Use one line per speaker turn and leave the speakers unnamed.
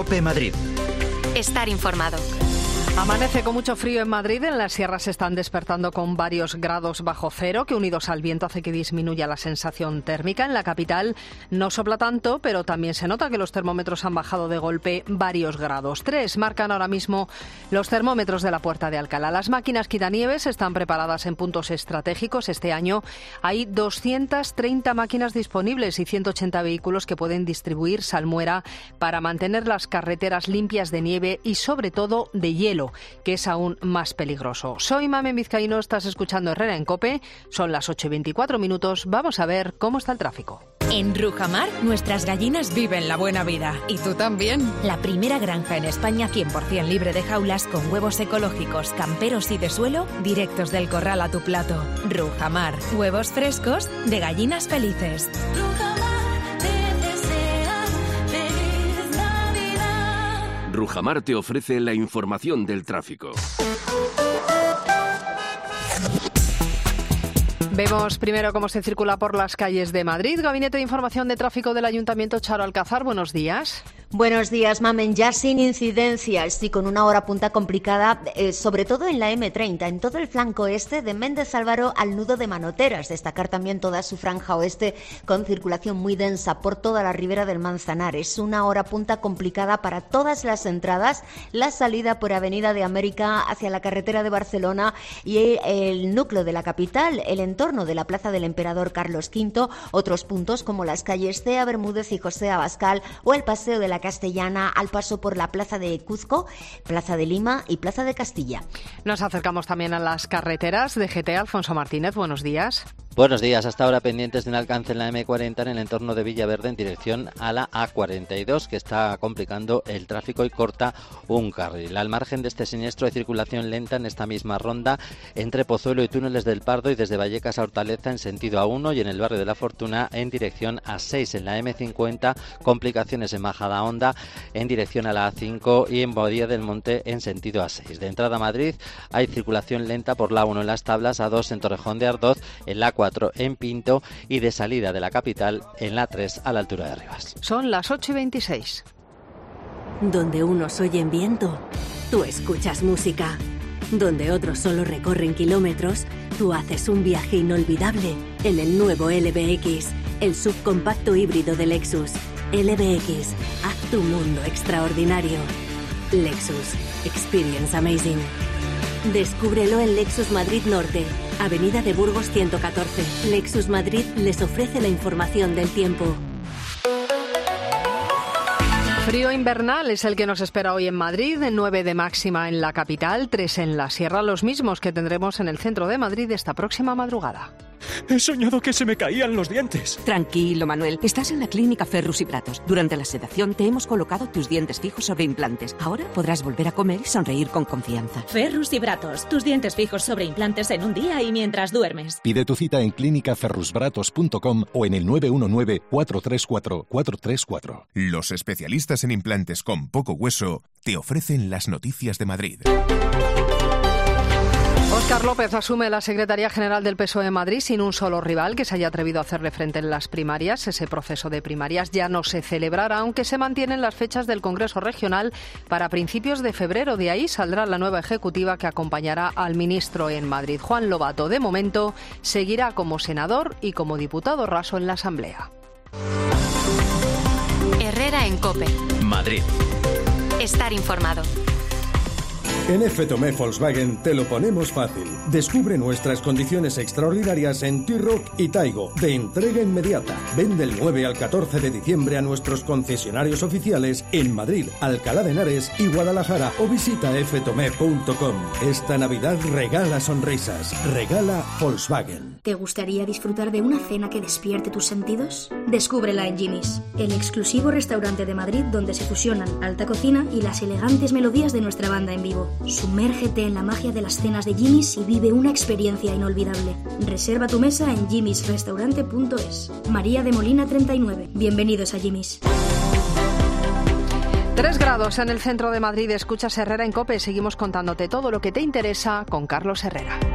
COPE Madrid.
Estar informado.
Amanece con mucho frío en Madrid. En las sierras se están despertando con varios grados bajo cero, que unidos al viento hace que disminuya la sensación térmica. En la capital no sopla tanto, pero también se nota que los termómetros han bajado de golpe varios grados. 3 marcan ahora mismo los termómetros de la Puerta de Alcalá. Las máquinas quitanieves están preparadas en puntos estratégicos. Este año hay 230 máquinas disponibles y 180 vehículos que pueden distribuir salmuera para mantener las carreteras limpias de nieve y sobre todo de hielo, que es aún más peligroso. Soy Mamen Vizcaíno, estás escuchando Herrera en COPE. Son las 8:24 minutos. Vamos a ver cómo está el tráfico.
En Rujamar, nuestras gallinas viven la buena vida. ¿Y tú también? La primera granja en España 100% libre de jaulas, con huevos ecológicos, camperos y de suelo, directos del corral a tu plato. Rujamar, huevos frescos de gallinas felices.
Rujamar te ofrece la información del tráfico.
Vemos primero cómo se circula por las calles de Madrid. Gabinete de Información de Tráfico del Ayuntamiento, Charo Alcázar, buenos días.
Buenos días, Mamen. Ya sin incidencias y con una hora punta complicada, sobre todo en la M30, en todo el flanco este de Méndez Álvaro al nudo de Manoteras. Destacar también toda su franja oeste con circulación muy densa por toda la ribera del Manzanares. Una hora punta complicada para todas las entradas, la salida por Avenida de América hacia la carretera de Barcelona y el núcleo de la capital, el entorno de la Plaza del Emperador Carlos V, otros puntos como las calles Cea Bermúdez y José Abascal o el Paseo de la Castellana al paso por la Plaza de Cuzco, Plaza de Lima y Plaza de Castilla.
Nos acercamos también a las carreteras. DGT, Alfonso Martínez, buenos días.
Buenos días. Hasta ahora pendientes de un alcance en la M40 en el entorno de Villaverde en dirección a la A42, que está complicando el tráfico y corta un carril. Al margen de este siniestro hay circulación lenta en esta misma ronda entre Pozuelo y Túneles del Pardo y desde Vallecas a Hortaleza en sentido A1 y en el barrio de la Fortuna en dirección A6. En la M50 complicaciones en Majadahonda en dirección a la A5 y en Boadilla del Monte en sentido A6. De entrada a Madrid hay circulación lenta por la A1 en Las Tablas, A2 en Torrejón de Ardoz, en la A4 en Pinto y de salida de la capital en la A3 a la altura de Rivas.
Son las 8:26.
Donde unos oyen viento, tú escuchas música. Donde otros solo recorren kilómetros, tú haces un viaje inolvidable en el nuevo LBX, el subcompacto híbrido de Lexus. LBX, haz tu mundo extraordinario. Lexus, experience amazing. Descúbrelo en Lexus Madrid Norte, Avenida de Burgos 114. Lexus Madrid les ofrece la información del tiempo.
Frío invernal es el que nos espera hoy en Madrid, 9 de máxima en la capital, 3 en la sierra, los mismos que tendremos en el centro de Madrid esta próxima madrugada.
He soñado que se me caían los dientes.
Tranquilo, Manuel. Estás en la clínica Ferrus y Bratos. Durante la sedación te hemos colocado tus dientes fijos sobre implantes. Ahora podrás volver a comer y sonreír con confianza.
Ferrus y Bratos. Tus dientes fijos sobre implantes en un día y mientras duermes.
Pide tu cita en clínicaferrusbratos.com o en el 919-434-434.
Los especialistas en implantes con poco hueso te ofrecen las noticias de Madrid.
Óscar López asume la Secretaría General del PSOE de Madrid sin un solo rival que se haya atrevido a hacerle frente en las primarias. Ese proceso de primarias ya no se celebrará, aunque se mantienen las fechas del Congreso Regional para principios de febrero. De ahí saldrá la nueva ejecutiva que acompañará al ministro en Madrid. Juan Lobato, de momento, seguirá como senador y como diputado raso en la Asamblea.
Herrera en COPE.
Madrid.
Estar informado.
En F-Tomé Volkswagen te lo ponemos fácil. Descubre nuestras condiciones extraordinarias en T-Roc y Taigo, de entrega inmediata. Ven del 9 al 14 de diciembre a nuestros concesionarios oficiales en Madrid, Alcalá de Henares y Guadalajara o visita ftomé.com. Esta Navidad regala sonrisas, regala Volkswagen.
¿Te gustaría disfrutar de una cena que despierte tus sentidos? Descúbrela en Jimmy's, el exclusivo restaurante de Madrid donde se fusionan alta cocina y las elegantes melodías de nuestra banda en vivo. Sumérgete en la magia de las cenas de Jimmy's y vive una experiencia inolvidable. Reserva tu mesa en jimmysrestaurante.es. María de Molina 39. Bienvenidos a Jimmy's.
3 grados en el centro de Madrid. Escuchas Herrera en COPE. Seguimos contándote todo lo que te interesa con Carlos Herrera.